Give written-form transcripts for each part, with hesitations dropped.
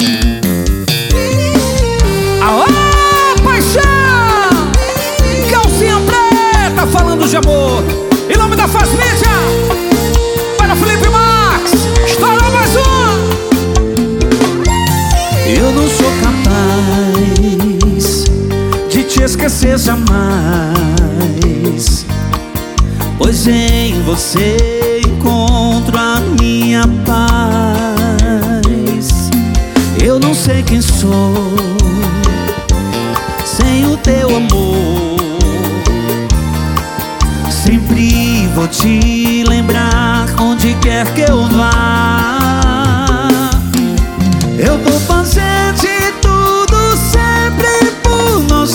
Alô, paixão! Calcinha preta falando de amor. Em nome da Faz Mídia, para Felipe Max, estourou mais uma. Eu não sou capaz de te esquecer jamais, pois em você encontro a minha paz. Eu não sei quem sou sem o teu amor. Sempre vou te lembrar onde quer que eu vá. Eu vou fazer de tudo sempre por nós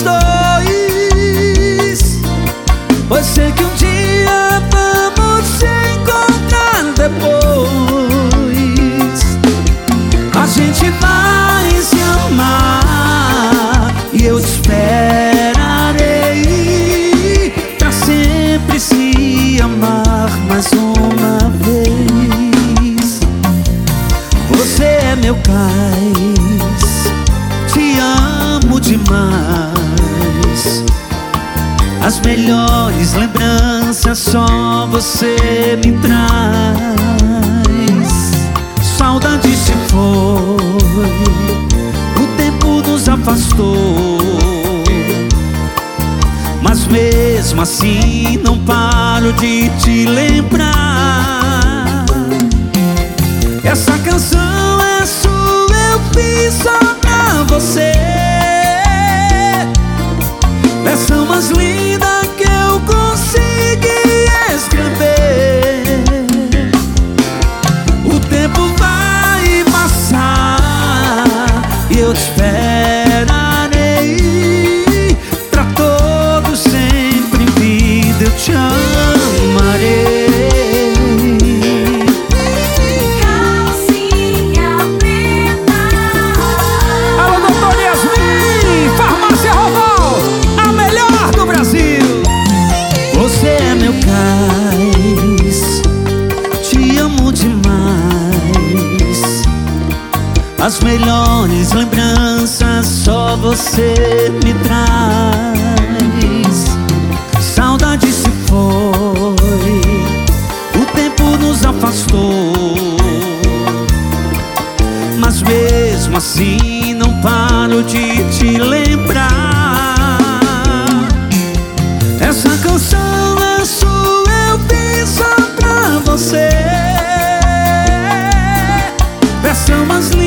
dois, pois sei que um dia vamos se encontrar depois. A gente vai se amar e eu te esperarei pra sempre se amar mais uma vez. Você é meu cais, te amo demais. As melhores lembranças só você me traz. Saudade se foi, o tempo nos afastou, mas mesmo assim não paro de te lembrar. Essa canção é sua, eu fiz só pra você. Versão mais linda que eu consegui escrever. O tempo vai passar e eu te esperarei. Pra todo sempre em vida eu te amarei. Você é meu cais, te amo demais. As melhores lembranças só você me traz. Saudade se foi, o tempo nos afastou, mas mesmo assim não paro de te lembrar. Essa canção é sua, eu fiz só pra você. Versão mais linda